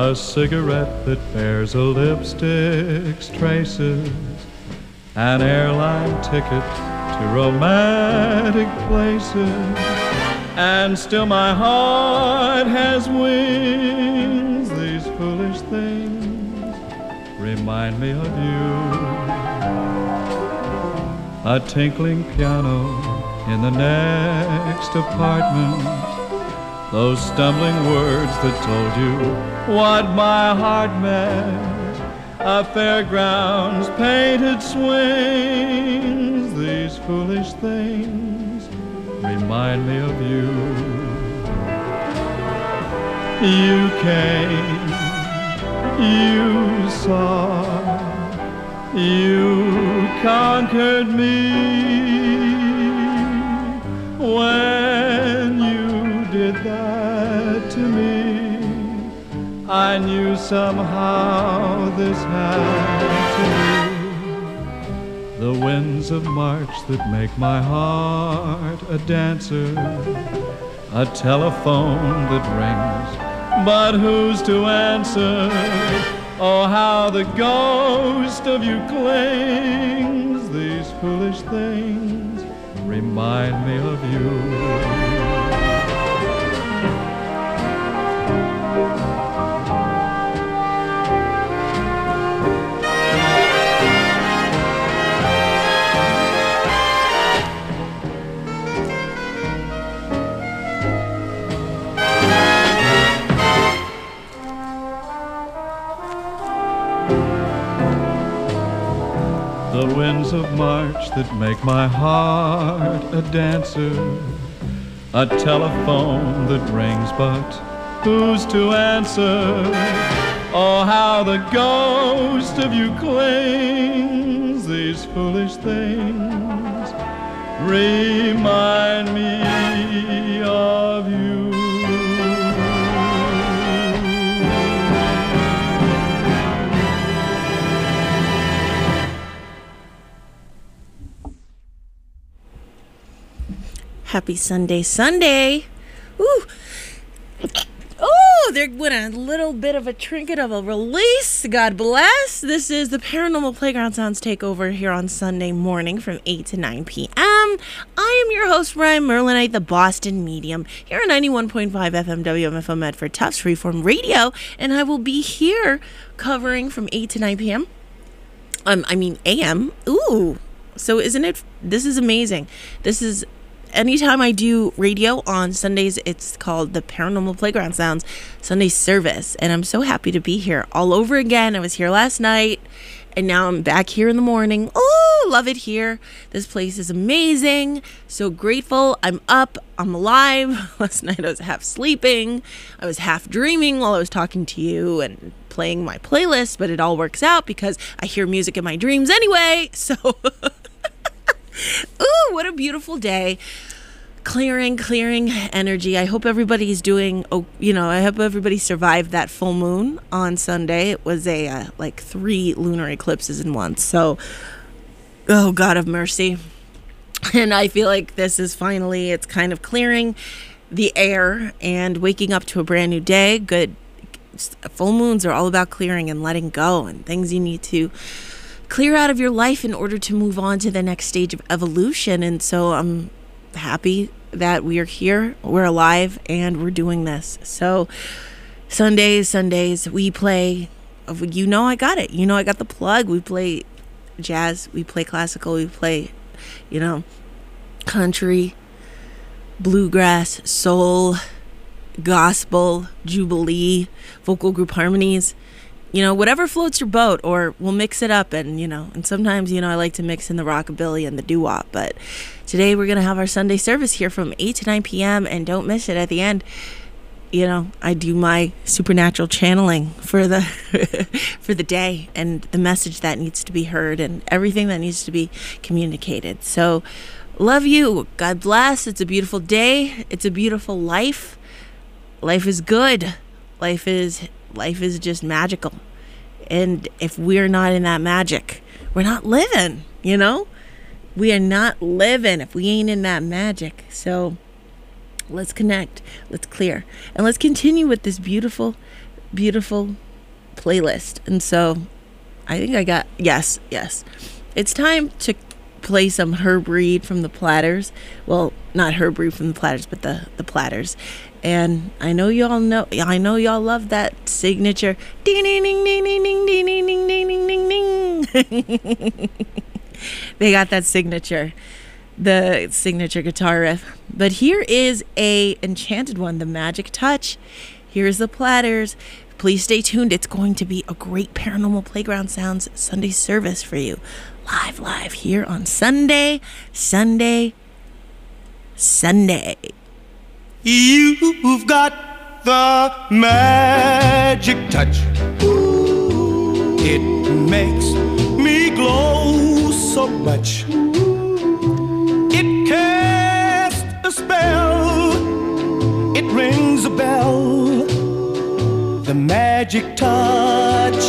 a cigarette that bears a lipstick's traces, an airline ticket to romantic places, and still my heart has wings. These foolish things remind me of you. A tinkling piano in the next apartment, those stumbling words that told you what my heart meant, a fairground's painted swings. These foolish things remind me of you. You came, you saw, you conquered me. When you did that to me, I knew somehow this had to be. The winds of March that make my heart a dancer, a telephone that rings, but who's to answer? Oh, how the ghost of you clings. These foolish things remind me of you. The winds of March that make my heart a dancer, a telephone that rings, but who's to answer? Oh, how the ghost of you clings. These foolish things remind me of you. Happy Sunday, Sunday. Ooh. Oh, there went a little bit of a trinket of a release. God bless. This is the Paranormal Playground Sounds takeover here on Sunday morning from 8 to 9 p.m. I am your host, Ryan Merlinite, the Boston Medium, here on 91.5 FM WMFO Medford Tufts Freeform Radio, and I will be here covering from 8 to 9 p.m. AM. Ooh. So isn't it? This is amazing. This is anytime I do radio on Sundays, it's called the Paranormal Playground Sounds Sunday service. And I'm so happy to be here all over again. I was here last night and now I'm back here in the morning. Oh, love it here. This place is amazing. So grateful. I'm up. I'm alive. Last night I was half sleeping. I was half dreaming while I was talking to you and playing my playlist, but it all works out because I hear music in my dreams anyway. So ooh, what a beautiful day. Clearing energy. I hope everybody's doing, I hope everybody survived that full moon on Sunday. It was a 3 lunar eclipses in one. So, oh, God of mercy. And I feel like this is finally, it's kind of clearing the air and waking up to a brand new day. Good. Full moons are all about clearing and letting go and things you need to clear out of your life in order to move on to the next stage of evolution. And so I'm happy that we are here, we're alive, and we're doing this. So Sundays we play, I got it. I got the plug. We play jazz, we play classical, we play, country, bluegrass, soul, gospel, jubilee, vocal group harmonies. Whatever floats your boat, or we'll mix it up. And, and sometimes, I like to mix in the rockabilly and the doo-wop. But today we're going to have our Sunday service here from 8 to 9 p.m. And don't miss it. At the end, I do my supernatural channeling for the for the day and the message that needs to be heard and everything that needs to be communicated. So love you. God bless. It's a beautiful day. It's a beautiful life. Life is good. Life is just magical. And if we're not in that magic, we're not living, We are not living if we ain't in that magic. So let's connect, let's clear, and let's continue with this beautiful beautiful playlist. And so I think I got, yes. It's time to play some Herb Reed from the Platters. Well, not Herb Reed from the Platters, but the Platters. And I know y'all love that signature ding ding ding ding ding ding ding ding ding ding ding. They got that signature, the signature guitar riff. But here is a enchanted one, the Magic Touch. Here's the Platters. Please stay tuned. It's going to be a great Paranormal Playground Sounds Sunday service for you. Live here on Sunday. You've got the magic touch. It makes me glow so much. It casts a spell. It rings a bell. The magic touch.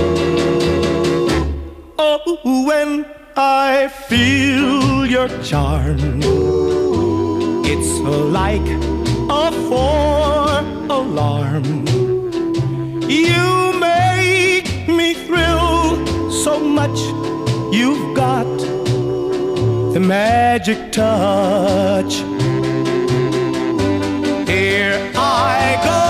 Oh, when I feel your charm, it's like a four-alarm. You make me thrill so much. You've got the magic touch. Here I go.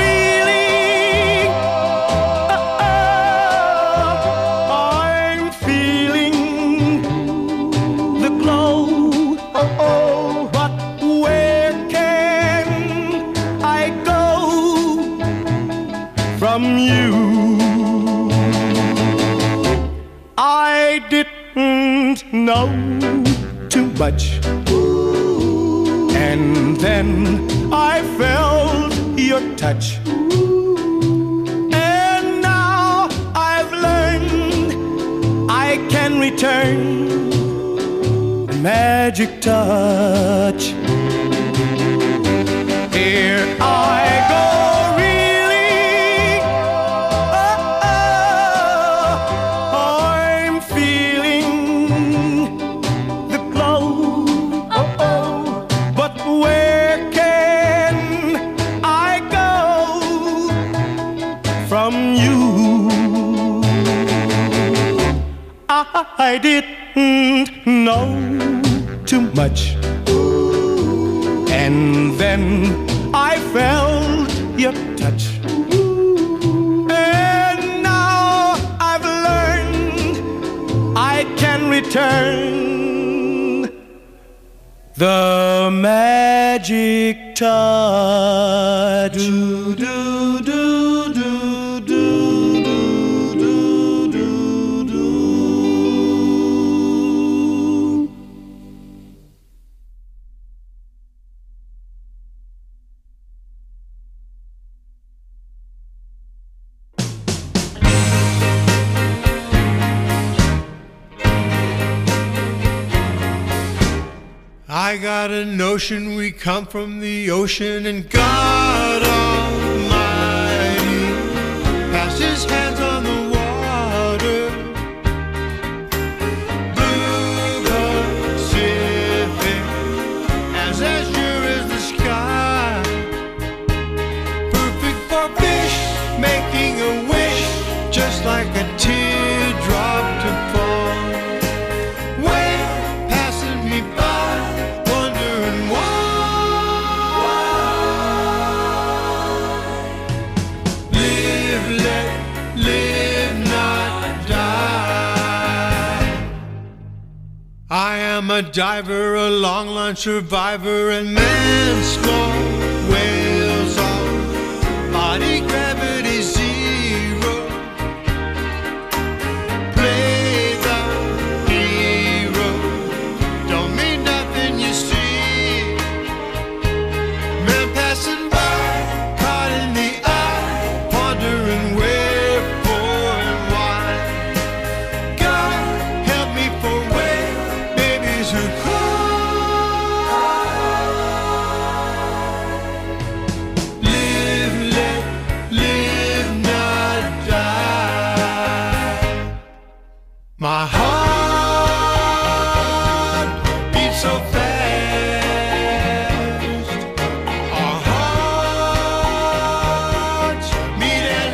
I didn't know too much, and then I felt your touch, and now I've learned I can return the magic touch. Here I go. I didn't know too much, and then I felt your touch, and now I've learned I can return the magic touch. Do, do, do, do, do. I got a notion we come from the ocean, and God Almighty passed his hands on the water, blue Pacific, as azure as the sky, perfect for fish, making a wish, just like a teardrop to fall. I'm a diver, a long line survivor, and man's small whales all body gravity zero. Play the hero, don't mean nothing you see. Man passing by, caught in the eye, pondering wherefore and why. God help me for who live, let live, not die. My heart beats so fast. Our hearts meet at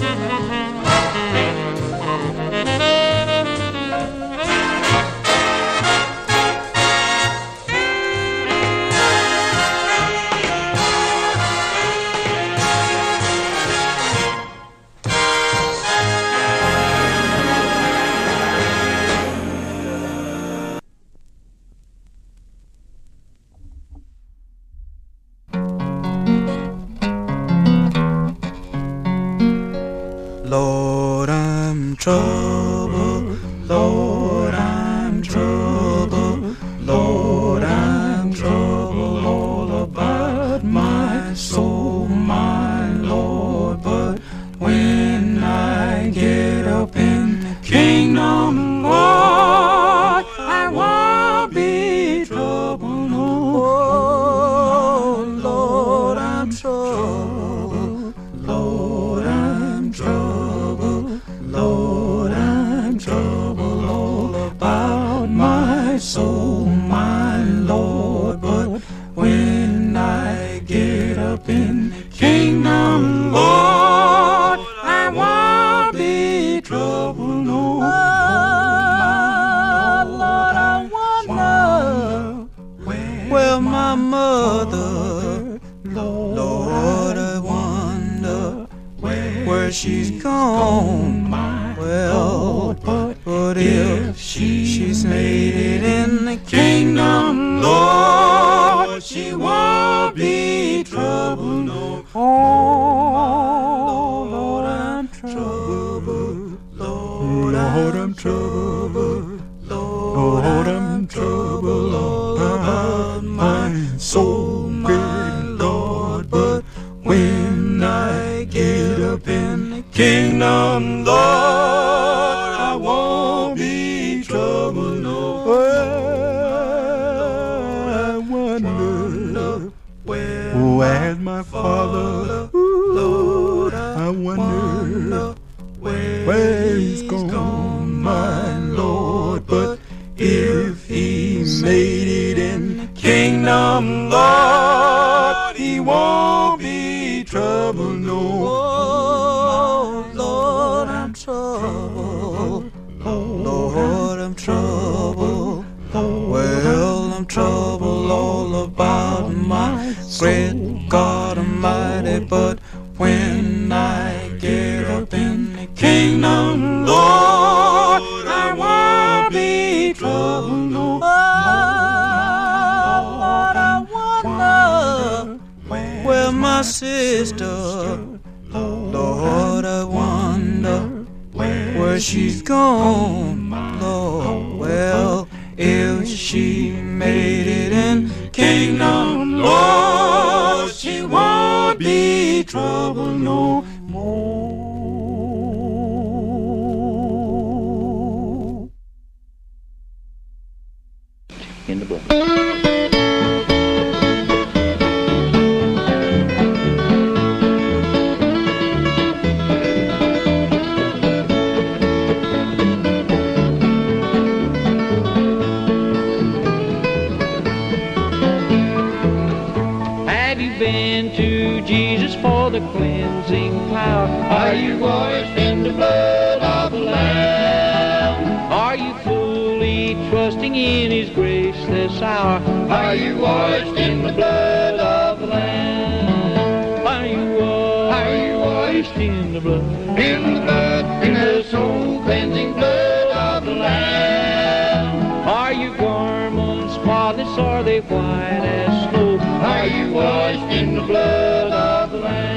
Lord, I'm troubled. Lord, I'm troubled. Lord, I'm troubled all about my soul, my Lord. But when I get up in the kingdom, Lord, I won't be troubled. Oh, Lord, I'm troubled. Lord, I'm troubled. Lord, I'm troubled all about my soul, my Lord. But when I get up in the kingdom, Lord, I won't be troubled. No, Lord, I wonder where my mother, Lord, I wonder where she's gone. Well, but if she's made it in the kingdom, Lord, she won't be troubled. No. Oh, Lord, I'm troubled. Lord, I'm troubled. Lord, I'm troubled all about my soul, my Lord. But when I get up in the kingdom, Lord, I won't be troubled. No. I wonder where's my Father? Lord, I wonder where he's gone, my Lord. But if he made it in the kingdom, Lord, he won't be troubled. No. Oh, Lord, I'm troubled. Lord, I'm troubled. Well, I'm troubled all about my great God Almighty. But when I get up in the kingdom, Lord, I won't be troubled. No. Lord, I wonder where my sister, Lord, I wonder where she's gone, Lord. Well, if she made it in kingdom, Lord, she won't be troubled no more. In the book. For the cleansing power, are you washed in the blood of the Lamb? Are you fully trusting in His grace this hour? Are you washed in the blood of the Lamb? Are you washed in the blood? In the blood, in the soul cleansing blood of the Lamb. Are your garments spotless? Are they white as snow? Are you washed in the blood of the Lamb?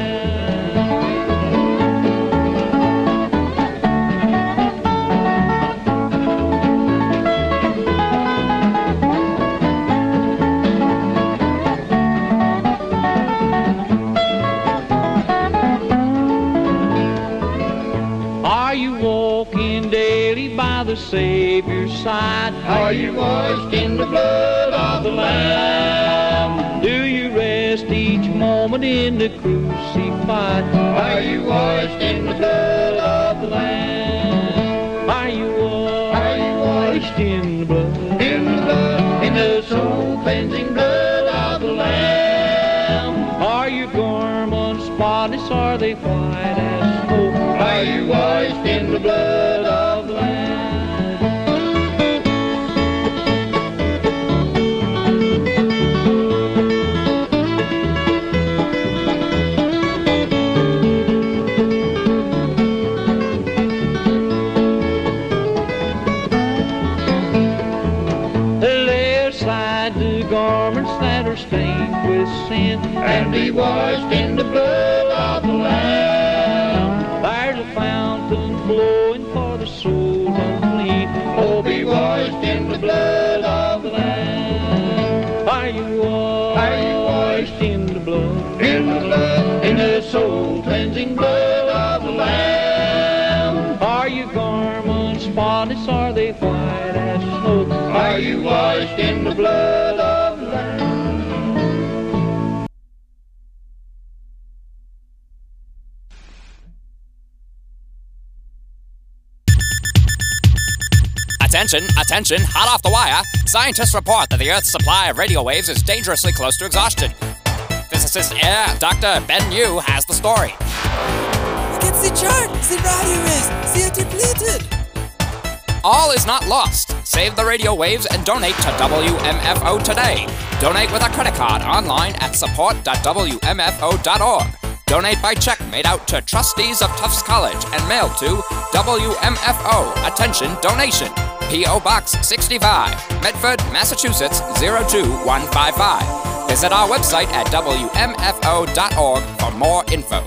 Are you walking daily by the Savior's side? Are you washed in the blood of the Lamb? Do you rest each moment in the crucified? Are you washed in the blood of the Lamb? Are you washed in the blood? In the blood, in the soul cleansing blood of the Lamb. Are your garments spotless? Are they white as snow? Are you washed in the blood of the Lamb? Garments that are stained with sin, and be washed in the blood of the Lamb. There's a fountain flowing for the soul unclean. Oh, be washed in the blood of the Lamb. Are you washed in the blood? In the blood, in the soul cleansing blood of the Lamb. Are your garments spotless? Are they white as snow? Are you washed in the blood of the Lamb? Attention, attention, hot off the wire. Scientists report that the Earth's supply of radio waves is dangerously close to exhaustion. Physicist Dr. Ben Yu has the story. Against the chart, the radio is, they are depleted. All is not lost. Save the radio waves and donate to WMFO today. Donate with a credit card online at support.wmfo.org. Donate by check made out to trustees of Tufts College and mailed to WMFO. Attention donation. P.O. Box 65, Medford, Massachusetts 02155. Visit our website at WMFO.org for more info.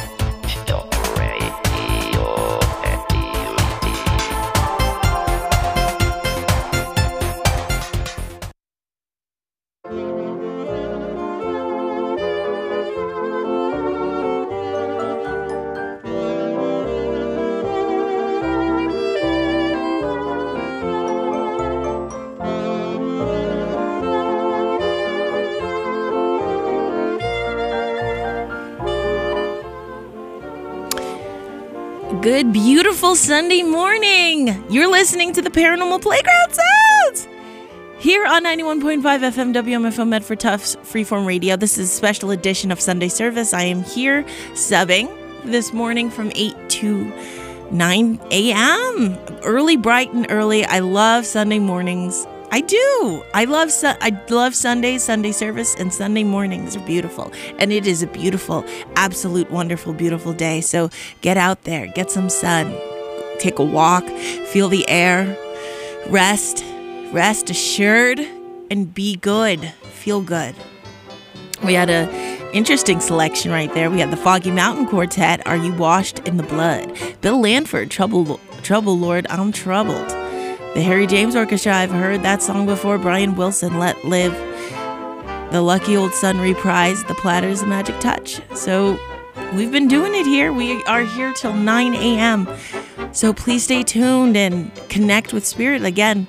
Good, beautiful Sunday morning. You're listening to the Paranormal Playground Sounds here on 91.5 FM WMFO Medford Tufts Freeform Radio. This is a special edition of Sunday service. I am here subbing this morning from 8 to 9 a.m. Early, bright and early. I love Sunday mornings. I do. I love Sundays, Sunday service, and Sunday mornings are beautiful. And it is a beautiful, absolute, wonderful, beautiful day. So get out there, get some sun, take a walk, feel the air, rest assured, and be good. Feel good. We had an interesting selection right there. We had the Foggy Mountain Quartet, Are You Washed in the Blood? Bill Lanford, Trouble Lord, I'm Troubled. The Harry James Orchestra, I've heard that song before. Brian Wilson, Let Live. The Lucky Old Sun reprise, The Platters, The Magic Touch. So we've been doing it here. We are here till 9 a.m. So please stay tuned and connect with Spirit again.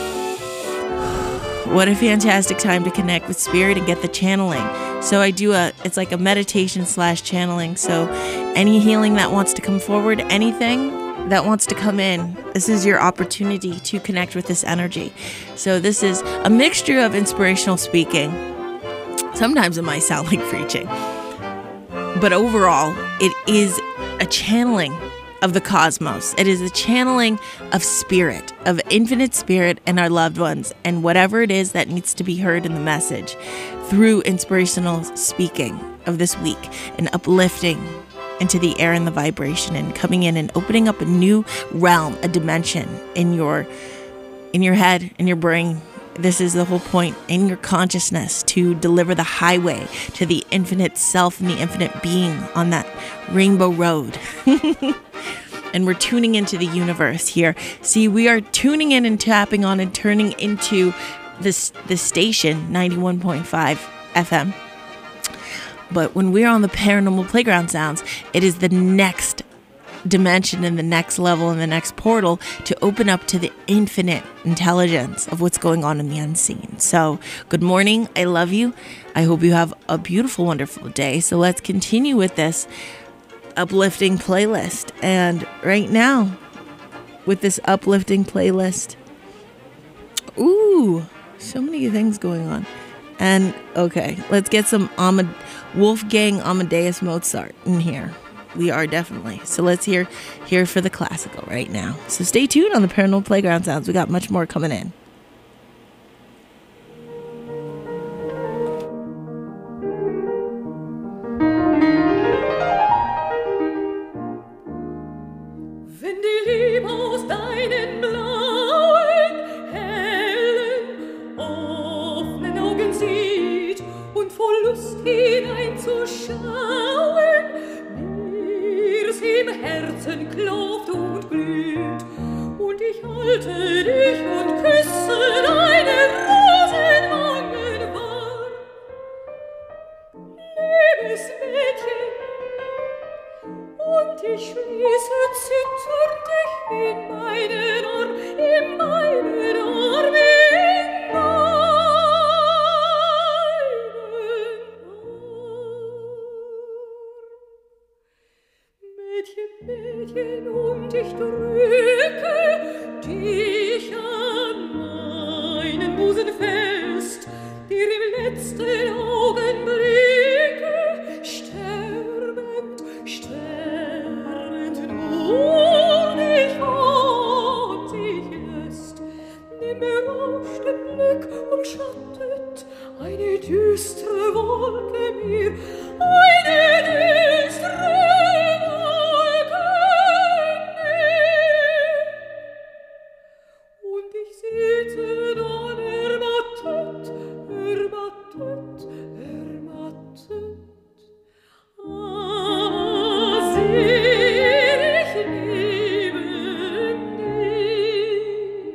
What a fantastic time to connect with Spirit and get the channeling. So I do it's like a meditation / channeling. So any healing that wants to come forward, anything that wants to come in, this is your opportunity to connect with this energy. So this is a mixture of inspirational speaking. Sometimes it might sound like preaching, but overall it is a channeling of the cosmos. It is a channeling of spirit, of infinite spirit and our loved ones, and whatever it is that needs to be heard in the message through inspirational speaking of this week and uplifting into the air and the vibration and coming in and opening up a new realm, a dimension in your head, in your brain. This is the whole point, in your consciousness, to deliver the highway to the infinite self and the infinite being on that rainbow road. And we're tuning into the universe here. See, we are tuning in and tapping on and turning into this station, 91.5 FM. But when we're on the Paranormal Playground Sounds, it is the next dimension and the next level and the next portal to open up to the infinite intelligence of what's going on in the unseen. So good morning. I love you. I hope you have a beautiful, wonderful day. So let's continue with this uplifting playlist. And right now, with this uplifting playlist, ooh, so many things going on. And okay, let's get some Wolfgang Amadeus Mozart in here. We are definitely. So let's hear for the classical right now. So stay tuned on the Paranormal Playground Sounds. We got much more coming in. Wenn die Liebe aus deinen blauen, hellen, offenen Augen sieht und voll Lust hineinzuschauen, mir's im Herzen klopft und glüht, und ich halte dich und küsse deine Rosenwangen warm. Liebes Mädchen, und ich schließe zitternd dich in meinen Arm, in meinen Arm, in meinen Arm. Mädchen, Mädchen, und ich drücke dich an meinen Busen fest, dir im letzten Augenblicke sterbend, sterbend nur dich an sich lässt. Nimm berauscht den Blick und schattet eine düstere Wolke mir, eine düstere Wolke mir. Und ich sitze dann ermattet, ermattet, ermattet. Aber seh ich neben dir.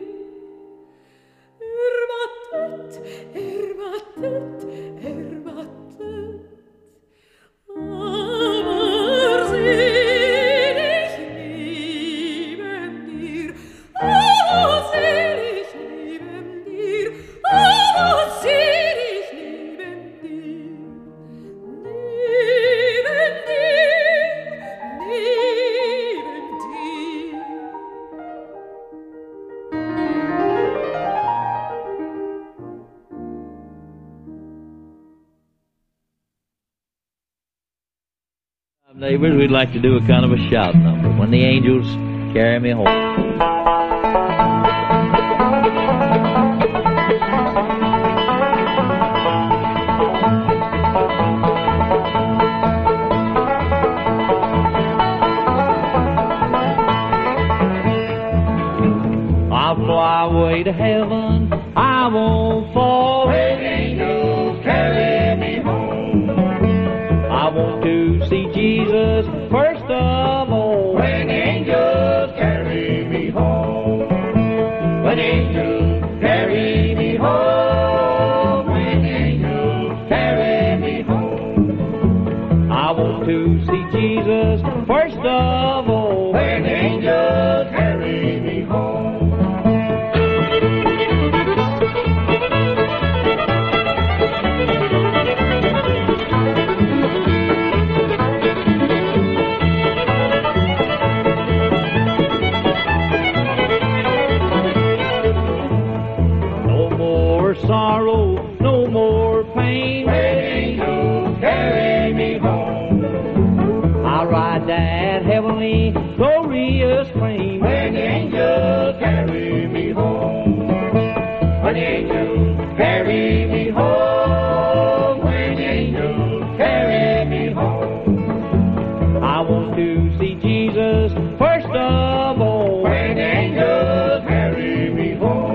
Ermattet, ermattet, ermattet. Aber seh ich neben dir. Aber seh ich neben dir. Aber seh ich neben dir. Neben dir, neben dir. Neighbors, we'd like to do a kind of a shout number. When the angels carry me home. I'll fly away to heaven. I won't fall. When angels carry me home. I want to see Jesus first of all. When angels carry me home. When angels carry me home. When angels carry me home. I want to see Jesus first of all. When angels carry me home. Sorrow, no more pain. When angels carry me home, I'll ride that heavenly, glorious plane. When angels carry me home. When angels carry me home. When angels carry me home. I want to see Jesus first of all. When angels carry me home.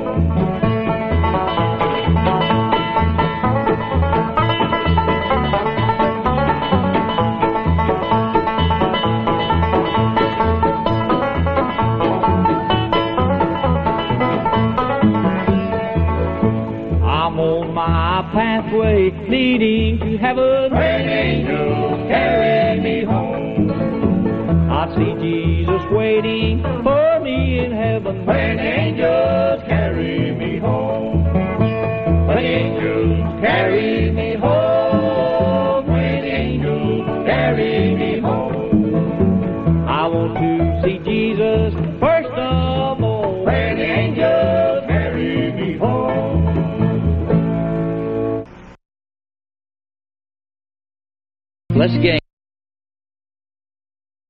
Pathway leading to heaven. When angels carry me home, I see Jesus waiting for me in heaven. When angels carry me home. When angels carry me home. When angels carry me home. I want to see Jesus first of all. When angels carry me home. Let's get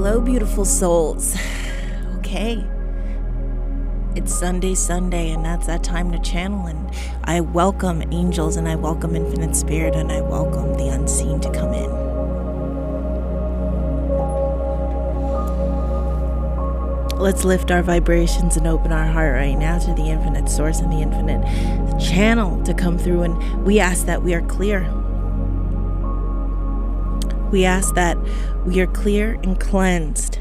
Hello, beautiful souls. Okay. It's Sunday, and that's that time to channel, and I welcome angels, and I welcome infinite spirit, and I welcome the unseen to come in. Let's lift our vibrations and open our heart right now to the infinite source and the infinite channel to come through, and we ask that we are clear. We ask that we are clear and cleansed,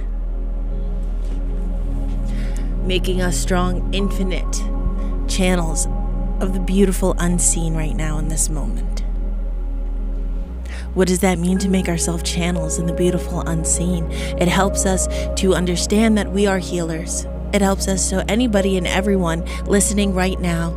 making us strong, infinite channels of the beautiful unseen right now in this moment. What does that mean to make ourselves channels in the beautiful unseen? It helps us to understand that we are healers. It helps us so anybody and everyone listening right now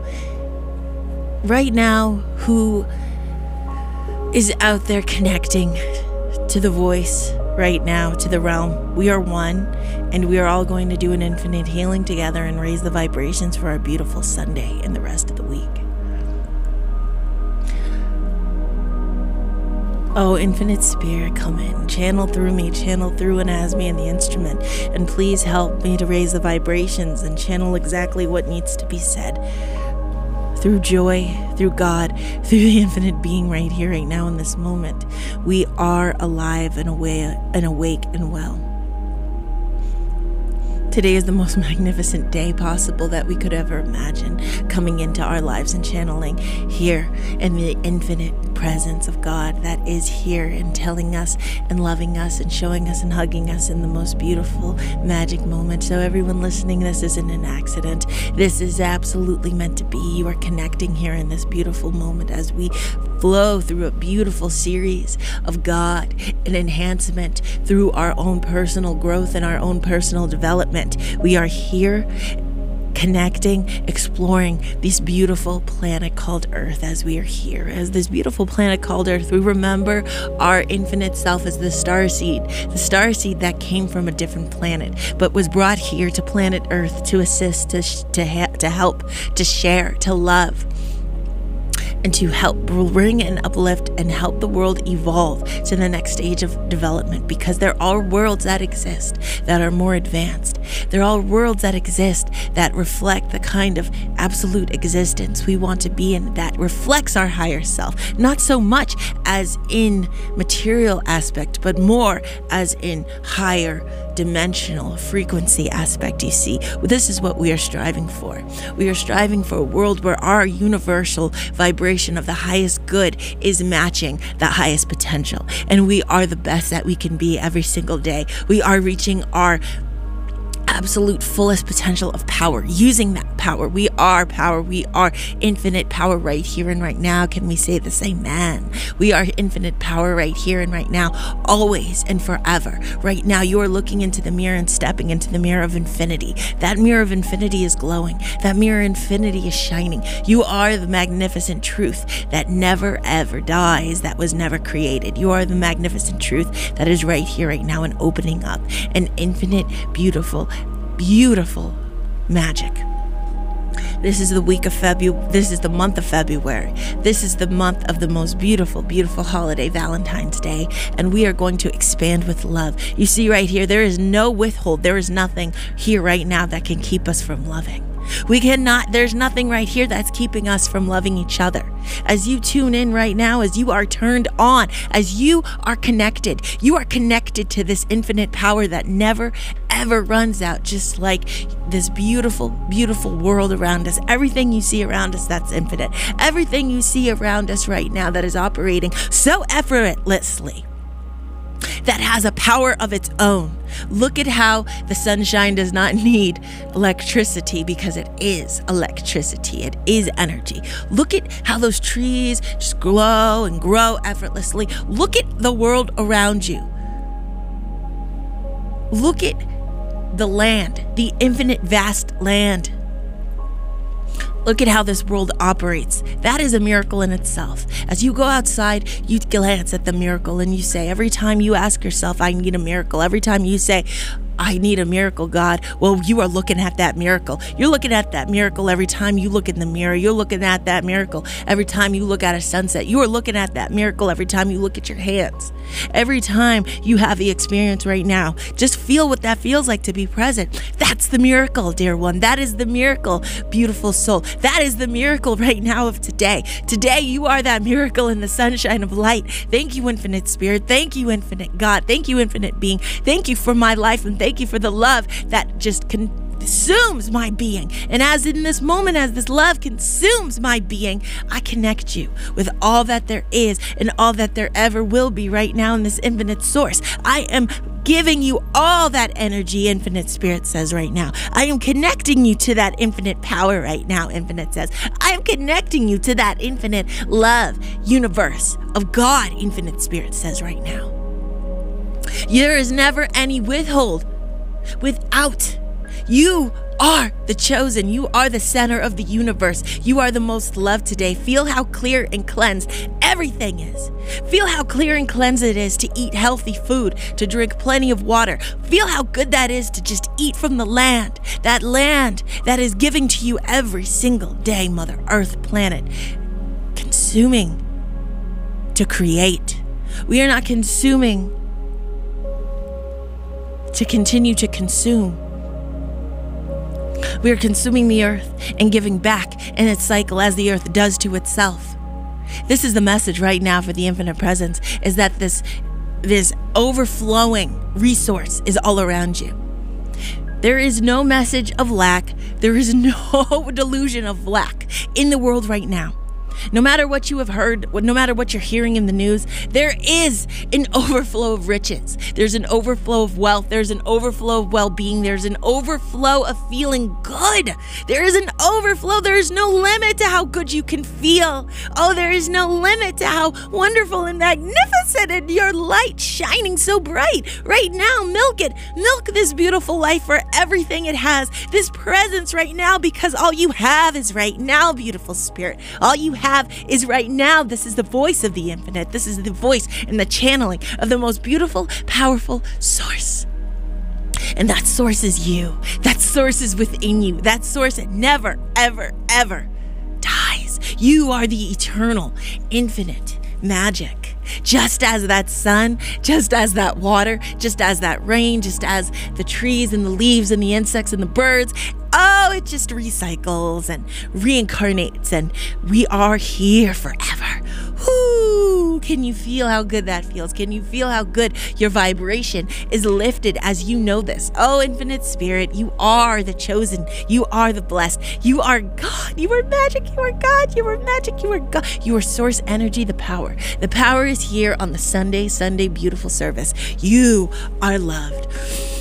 who is out there connecting to the voice right now, to the realm. We are one, and we are all going to do an infinite healing together and raise the vibrations for our beautiful Sunday and the rest of the week. Oh, infinite spirit, come in, channel through me, channel through and as me in the instrument, and please help me to raise the vibrations and channel exactly what needs to be said. Through joy, through God, through the infinite being right here, right now in this moment. We are alive and awake and well. Today is the most magnificent day possible that we could ever imagine, coming into our lives and channeling here in the infinite presence of God that is here and telling us and loving us and showing us and hugging us in the most beautiful magic moment. So everyone listening, this isn't an accident. This is absolutely meant to be. You are connecting here in this beautiful moment as we flow through a beautiful series of God and enhancement through our own personal growth and our own personal development. We are here connecting, exploring this beautiful planet called Earth as we are here. As this beautiful planet called Earth, we remember our infinite self as the starseed that came from a different planet, but was brought here to planet Earth to assist, to help, to share, to love, and to help bring and uplift and help the world evolve to the next stage of development, because there are worlds that exist that are more advanced. There are worlds that exist that reflect the kind of absolute existence we want to be in, that reflects our higher self, not so much as in material aspect, but more as in higher dimensional frequency aspect. You see, this is what we are striving for. We are striving for a world where our universal vibration of the highest good is matching the highest potential, and we are the best that we can be every single day. We are reaching our absolute fullest potential of power, using that power. We are power. We are infinite power right here and right now. Can we say the same, man? We are infinite power right here and right now, always and forever. Right now, you are looking into the mirror and stepping into the mirror of infinity. That mirror of infinity is glowing. That mirror of infinity is shining. You are the magnificent truth that never ever dies, that was never created. You are the magnificent truth that is right here, right now, and opening up an infinite, beautiful magic. This is the week of February. This is the month of February. This is the month of the most beautiful holiday, Valentine's Day, and we are going to expand with love. You see right here, there is no withhold. There is nothing here right now that can keep us from loving. There's nothing right here that's keeping us from loving each other. As you tune in right now, as you are turned on, as you are connected to this infinite power that never ever runs out, just like this beautiful world around us. Everything you see around us, that's infinite. Everything you see around us right now that is operating so effortlessly, that has a power of its own. Look at how the sunshine does not need electricity, because it is electricity. It is energy. Look at how those trees just glow and grow effortlessly. Look at the world around you. Look at the land, the infinite vast land. Look at how this world operates. That is a miracle in itself. As you go outside, you glance at the miracle and you say, every time you ask yourself, I need a miracle. Every time you say, I need a miracle, God. Well, you are looking at that miracle. You're looking at that miracle every time you look in the mirror. You're looking at that miracle every time you look at a sunset. You are looking at that miracle every time you look at your hands. Every time you have the experience right now, just feel what that feels like to be present. That's the miracle, dear one. That is the miracle, beautiful soul. That is the miracle right now of today. Today, you are that miracle in the sunshine of light. Thank you, Infinite Spirit. Thank you, Infinite God. Thank you, Infinite Being. Thank you for my life, and thank you for the love that just consumes my being. And as in this moment, as this love consumes my being, I connect you with all that there is and all that there ever will be right now in this infinite source. I am giving you all that energy, Infinite Spirit says right now. I am connecting you to that infinite power right now, Infinite says. I am connecting you to that infinite love universe of God, Infinite Spirit says right now. There is never any withhold without. You are the chosen. You are the center of the universe. You are the most loved today. Feel how clear and cleansed everything is. Feel how clear and cleansed it is to eat healthy food, to drink plenty of water. Feel how good that is to just eat from the land that is giving to you every single day, Mother Earth, planet, consuming to create. We are not consuming to continue to consume. We are consuming the earth and giving back in its cycle as the earth does to itself. This is the message right now for the infinite presence, is that this overflowing resource is all around you. There is no message of lack. There is no delusion of lack in the world right now. No matter what you have heard, no matter what you're hearing in the news, there is an overflow of riches. There's an overflow of wealth. There's an overflow of well-being. There's an overflow of feeling good. There is an overflow. There is no limit to how good you can feel. Oh, there is no limit to how wonderful and magnificent and your light shining so bright. Right now, milk it. Milk this beautiful life for everything it has. This presence right now, because all you have is right now, beautiful spirit. All you have is right now. This is the voice of the infinite. This is the voice and the channeling of the most beautiful, powerful source. And that source is you. That source is within you. That source never, ever, ever dies. You are the eternal, infinite magic. Just as that sun, just as that water, just as that rain, just as the trees and the leaves and the insects and the birds, oh, it just recycles and reincarnates, and we are here forever. Whoo! Can you feel how good that feels? Can you feel how good your vibration is lifted as you know this? Oh, Infinite Spirit, you are the chosen. You are the blessed. You are God. You are magic. You are God. You are magic. You are God. You are source energy, the power. The power is here on the Sunday beautiful service. You are loved.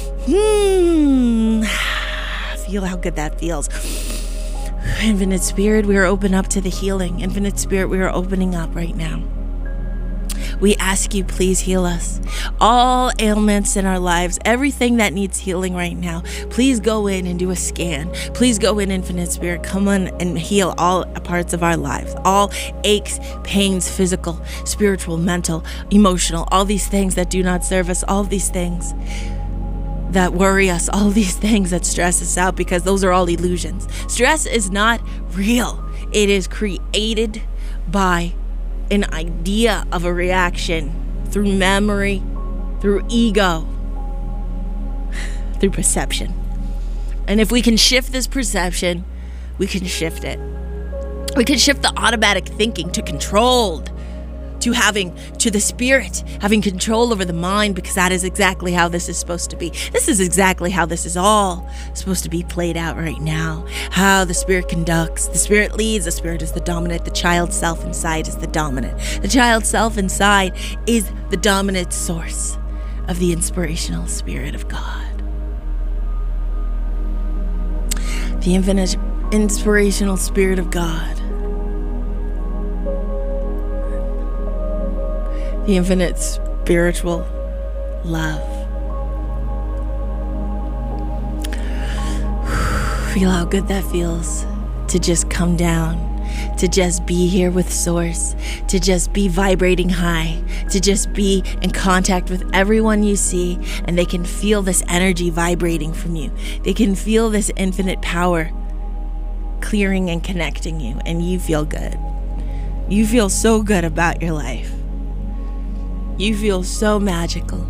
Feel how good that feels. Infinite Spirit, we are open up to the healing. Infinite Spirit, we are opening up right now. We ask you, please heal us. All ailments in our lives, everything that needs healing right now, please go in and do a scan. Please go in, Infinite Spirit. Come on and heal all parts of our lives. All aches, pains, physical, spiritual, mental, emotional, all these things that do not serve us, all these things that worry us, all these things that stress us out, because those are all illusions. Stress is not real. It is created by an idea of a reaction through memory, through ego, through perception. And if we can shift this perception, we can shift it. We can shift the automatic thinking to controlled, to the spirit, having control over the mind, because that is exactly how this is supposed to be. This is exactly how this is all supposed to be played out right now. How the spirit conducts, the spirit leads, the spirit is the dominant, the child self inside is the dominant. The child self inside is the dominant source of the inspirational spirit of God. The infinite inspirational spirit of God. The infinite spiritual love. Feel how good that feels to just come down, to just be here with Source, to just be vibrating high, to just be in contact with everyone you see, and they can feel this energy vibrating from you. They can feel this infinite power clearing and connecting you, and you feel good. You feel so good about your life. You feel so magical.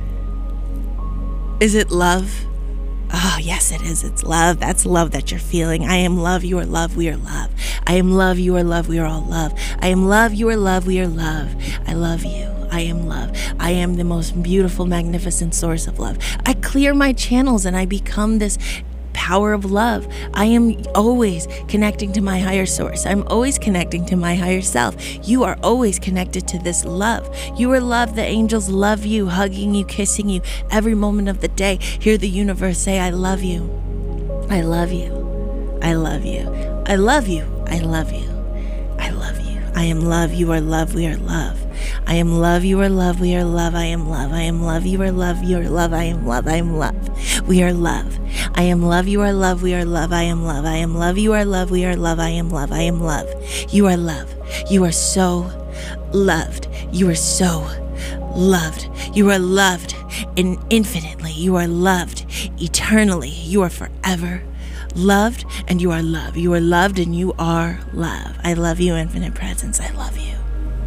Is it love? Oh, yes, it is. It's love. That's love that you're feeling. I am love. You are love. We are love. I am love. You are love. We are all love. I am love. You are love. We are love. I love you. I am love. I am the most beautiful, magnificent source of love. I clear my channels and I become this power of love. I am always connecting to my higher source. I'm always connecting to my higher self. You are always connected to this love. You are love. The angels love you, hugging you, kissing you every moment of the day. Hear the universe say, I love you. I love you. I love you. I love you. I love you. I love you. I am love. You are love. We are love. I am love, you are love, we are love, I am love, I am love, you are love, you are love, I am love, I am love, we are love. I am love, you are love, we are love, I am love, I am love, you are love, we are love, I am love, I am love, you are love. You are so loved, you are so loved, you are loved infinitely, you are loved eternally, you are forever loved, and you are love. You are loved and you are love. I love you, infinite presence, I love you.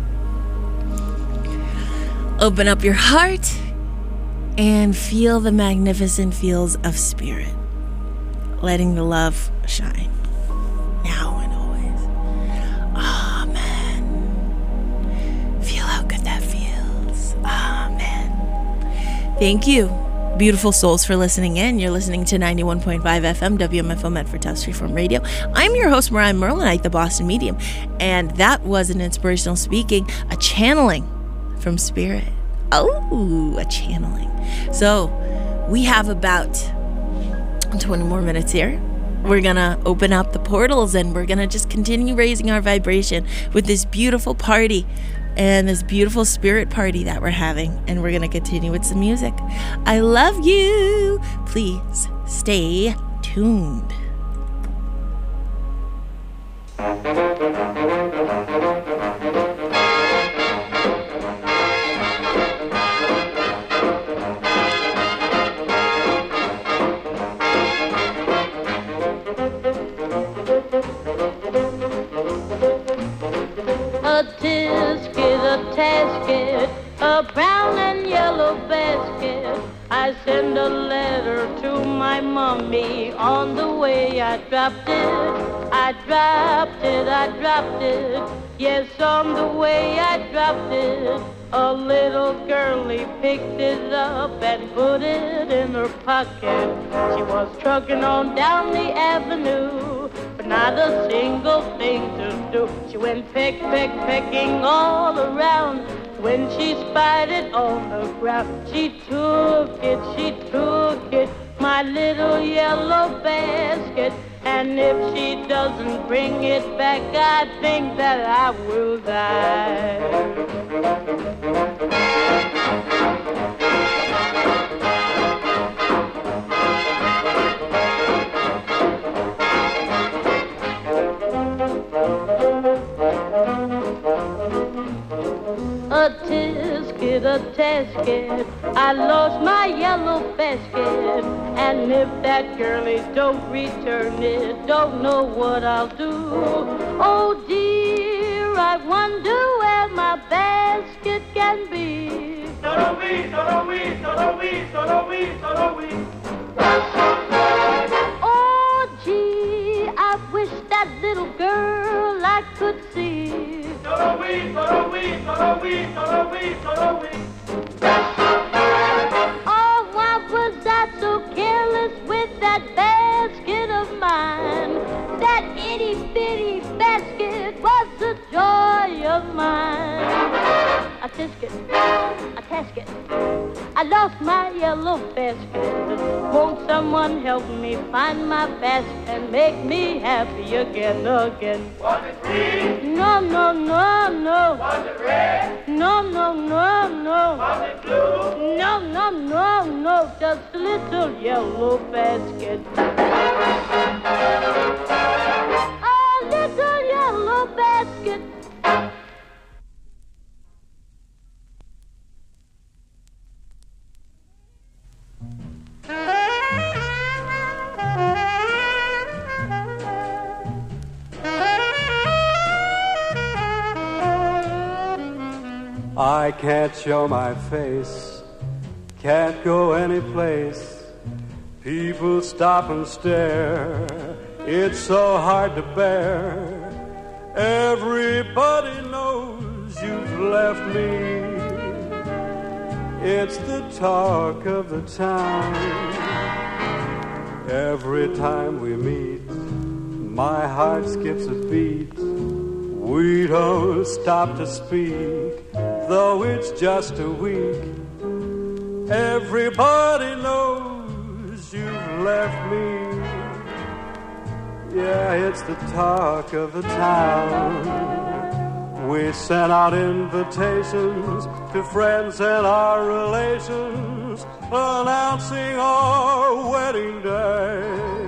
Open up your heart and feel the magnificent fields of spirit, letting the love shine now and always. Amen. Feel how good that feels. Amen. Thank you, beautiful souls, for listening in. You're listening to 91.5 FM WMFO Medford Tufts Freeform Radio. I'm your host, Mariah Merlinite, the Boston Medium, and that was an inspirational speaking, a channeling from spirit. Oh, a channeling. So we have about 20 more minutes here. We're gonna open up the portals and we're gonna just continue raising our vibration with this beautiful party and this beautiful spirit party that we're having, and we're gonna continue with some music. I love you. Please stay tuned. A brown and yellow basket. I send a letter to my mommy. On the way I dropped it. I dropped it, I dropped it. Yes, on the way I dropped it. A little girlie picked it up and put it in her pocket. She was trucking on down the avenue, but not a single thing to do. She went pecking all around. When she spied it on the ground, she took it, my little yellow basket. And if she doesn't bring it back, I think that I will die. A tasket, I lost my yellow basket. And if that girlie don't return it, don't know what I'll do. Oh dear, I wonder where my basket can be. Oh gee, I wish that little girl I could see. Oh, why was I so careless with that basket of mine? That itty bitty basket was the joy of mine. A tasket, I lost my yellow basket. Won't someone help me find my basket and make me happy again? Was it green? No. Was it red? No. Was it blue? No. Just a little yellow basket. A little yellow I can't show my face, can't go any place. People stop and stare, it's so hard to bear. Everybody knows you've left me. It's the talk of the town. Every time we meet, my heart skips a beat. We don't stop to speak, though it's just a week. Everybody knows you've left me. Yeah, it's the talk of the town. We sent out invitations to friends and our relations, announcing our wedding day.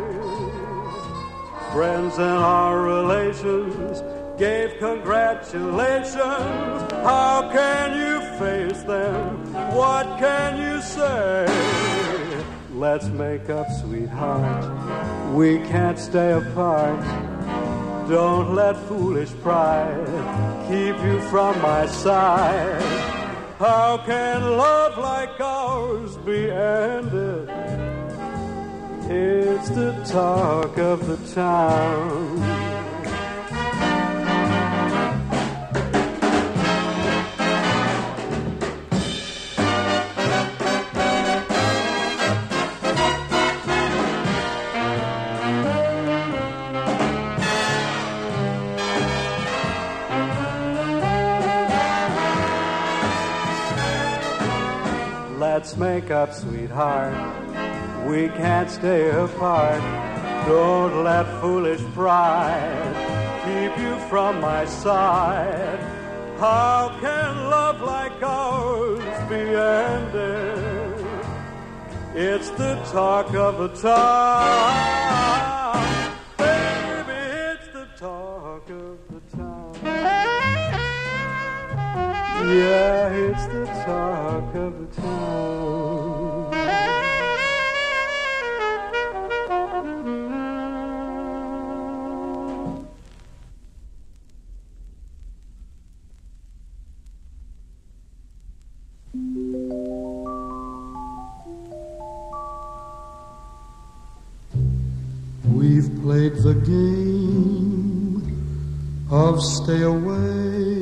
Friends and our relations gave congratulations. How can you face them? What can you say? Let's make up, sweetheart. We can't stay apart. Don't let foolish pride keep you from my side. How can love like ours be ended? It's the talk of the town. Let's make up, sweetheart. We can't stay apart. Don't let foolish pride keep you from my side. How can love like ours be ended? It's the talk of the town. Baby, it's the talk of the town. Yeah, it's the talk of the town. We've played the game of stay away,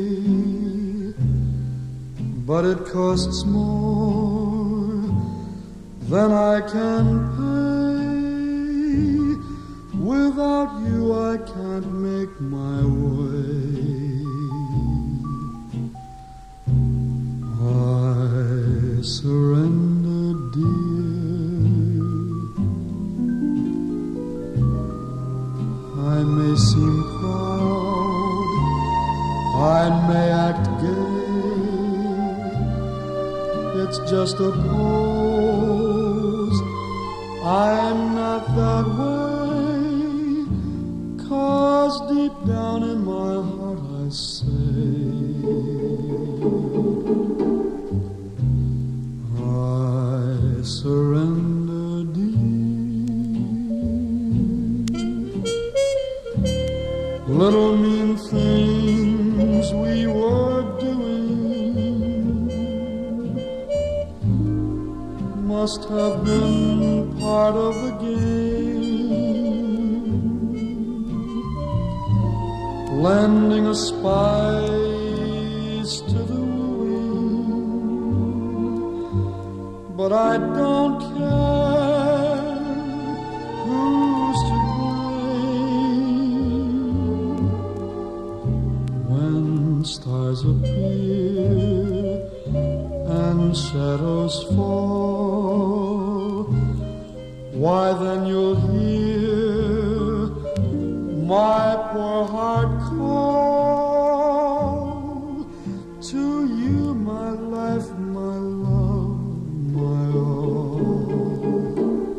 but it costs more than I can pay. Without you I can't make my way. I surrender, dear. I may seem proud, I may act gay. It's just a pose, I'm not that way. 'Cause deep down in my heart I say, I surrender, dear. Little mean things we were doing must have been part of the game, lending a spice to the wooing. But I don't care who's to blame when stars appear and shadows fall. Why then you'll hear my poor heart call to you, my life, my love, my all.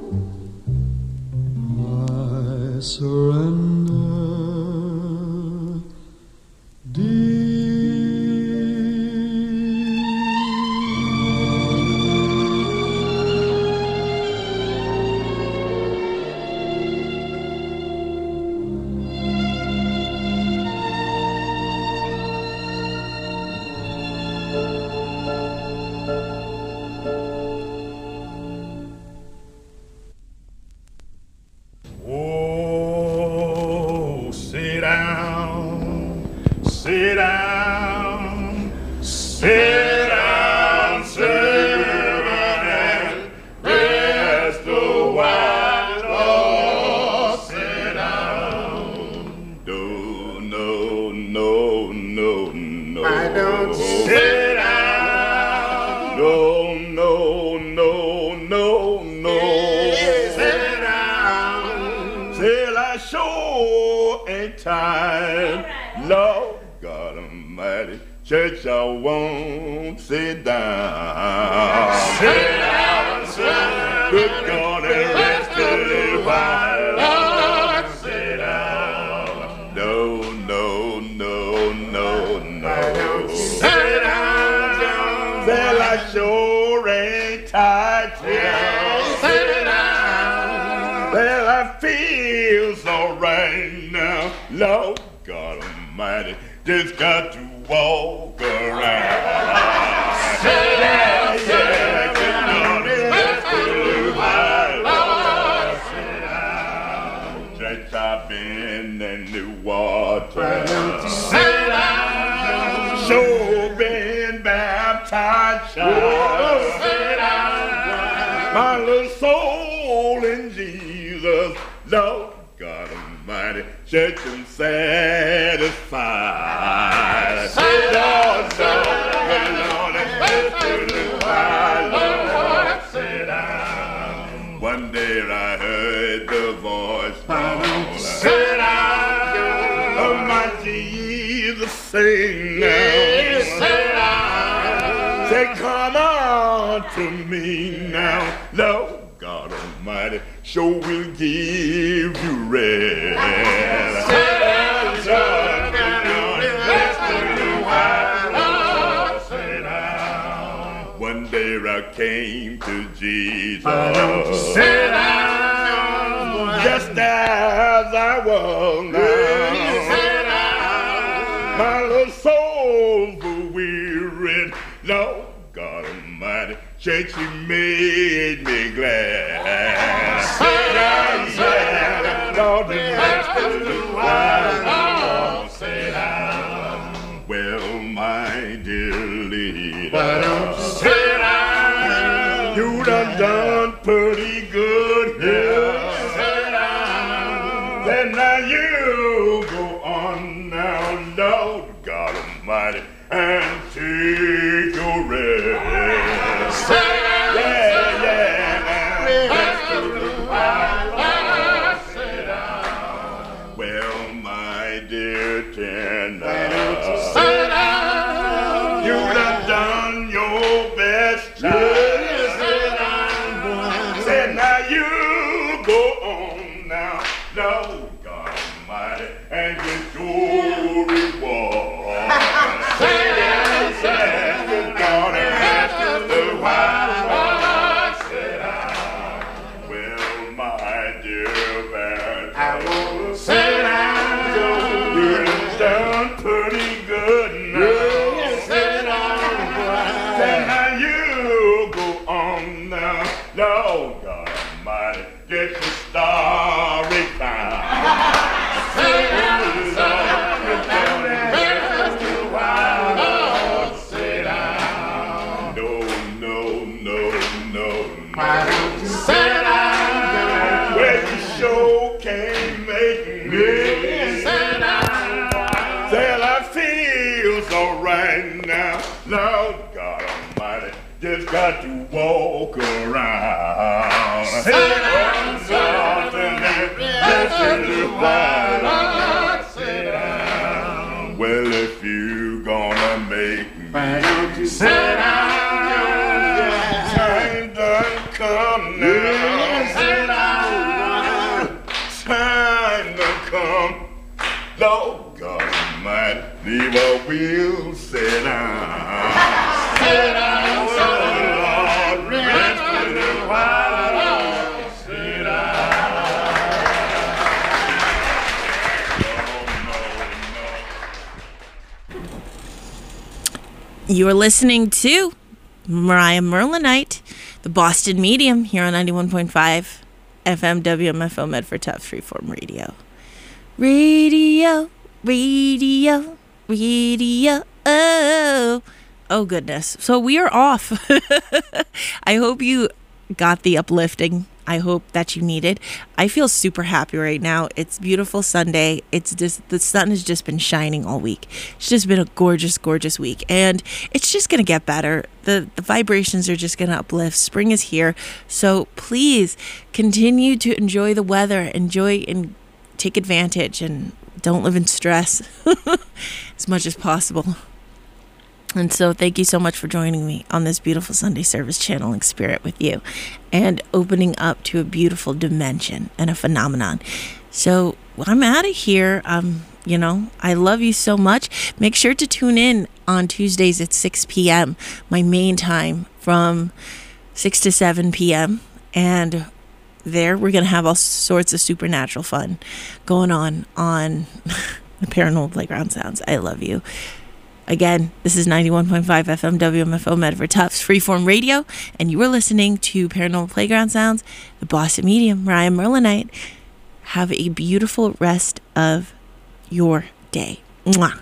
I surrender, dear. no. Sit down. Said I sure ain't tired. Lord God Almighty, church, I won't sit down. Sit down, son. Good God, and rest a little while. Lord, sit down. No. Sit down. Well, I sure ain't tired. Sit down. Well, I feel so right now. Lord God Almighty, just got to walk around. Sit down, yeah, good Lord, it's too high. Lord, sit down. Since I've been in the water, sit down. Sure been baptized, child. Sit down. My little soul in Jesus, Lord God Almighty, set him satisfied. Sit down, Lord, and Lord, sit down. One day I heard the voice call, sit down, of my Jesus sing now. Sit down. Say, come on to me now, Lord God Almighty, sure will give you rest. Sit down, son, rest a little while. Sit down. One day I came to Jesus. Sit down. Just as I was now. Sit down. My little soul was wearied. Lord God Almighty, church, He made me glad. Sit down, yeah, Lord, rest a little while. Sit down. Well, my dear leader, sit down. You done pretty good here. Sit down. Then now you go on now, Lord God Almighty, and take your rest. Sit down, yeah. Rest a little while. Sit down. Well, my dear tender, sit down. You done your best, child. Sit down. Say now you go on now, Lord God Almighty, and get your reward. Sit down, good God, and rest a little while. Sit down. Well, my dear bad, I won't sit down. You're done pretty good now. Sit down. Then now you go on now. Lord God Almighty, get your story found. Sit down, son. Sit down. No. Sit down. Well, you sure can't make me. Sit down. Well, I feel so right now. Lord God Almighty, just got to walk around. Sit down, son, just a little while. Sit down. Well, if you gonna make me, sit down. Time done come now. Sit down. Time done come. Lord God Almighty, leave a will. Sit down. Sit down, son, Lord, rest a little while. Sit down. You are listening to Mariah Merlinite, the Boston Medium, here on 91.5 FM WMFO Medford Tufts Freeform Radio. Radio. Oh goodness. So we are off. I hope you got the uplifting I hope that you needed. I feel super happy right now. It's beautiful Sunday. It's just, the sun has just been shining all week. It's just been a gorgeous, gorgeous week. And it's just going to get better. The vibrations are just going to uplift. Spring is here. So please continue to enjoy the weather. Enjoy and take advantage, and don't live in stress as much as possible. And so thank you so much for joining me on this beautiful Sunday service, channeling spirit with you and opening up to a beautiful dimension and a phenomenon. So I'm out of here. I love you so much. Make sure to tune in on Tuesdays at 6 p.m., my main time, from 6 to 7 p.m. And there we're going to have all sorts of supernatural fun going on the Paranormal Playground Sounds. I love you. Again, this is 91.5 FM WMFO Medford Tufts Freeform Radio, and you are listening to Paranormal Playground Sounds, the Boston Medium, Ryan Merlinite. Have a beautiful rest of your day. Mwah.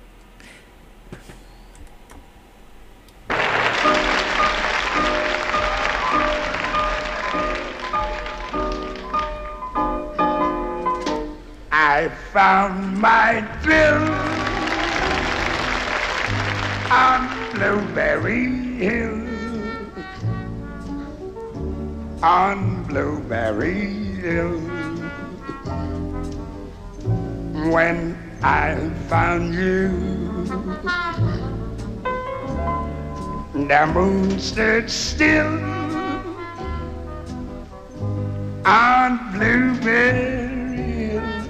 I found my thrill on Blueberry Hill, on Blueberry Hill. When I found you, the moon stood still on Blueberry Hill,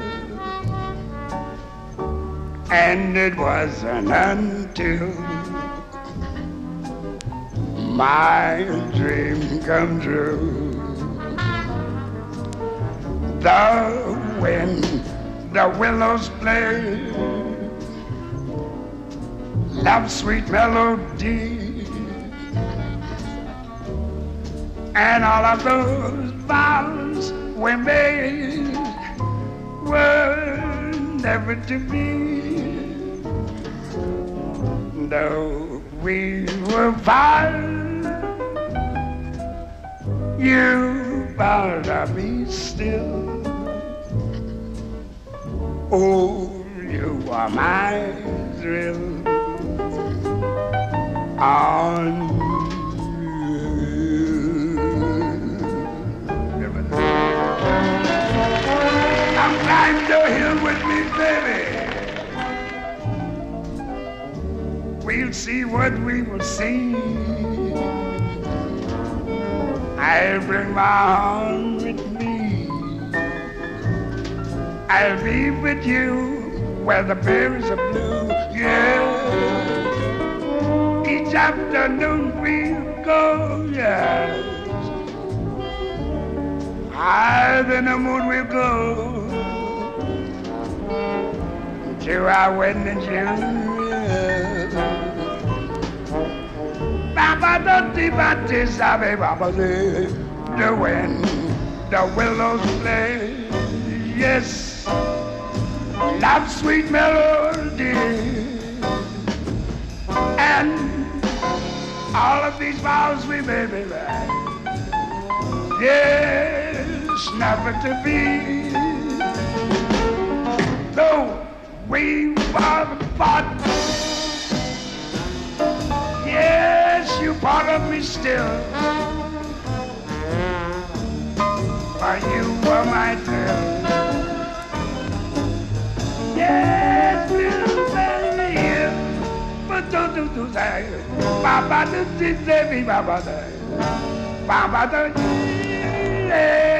and it wasn't until my dream come true. The wind, the willows play love sweet melody, and all of those vows we made were never to be. Though we were fine, you bother me still. Oh, you are my thrill. On I'm climbing the hill with me, baby. We'll see what we will see. I'll bring my arm with me. I'll be with you where the berries are blue. Yeah. Each afternoon we'll go, yes. Higher than the moon we'll go to our wedding in June. Baba the wind, the willows play, yes, love sweet melody, and all of these vows we made, baby, yes, never to be. Though we were fought, yes, you part of me still, but you were my thrill. Yes, little baby, but don't do that. Baba, the baby, Baba, Baba, the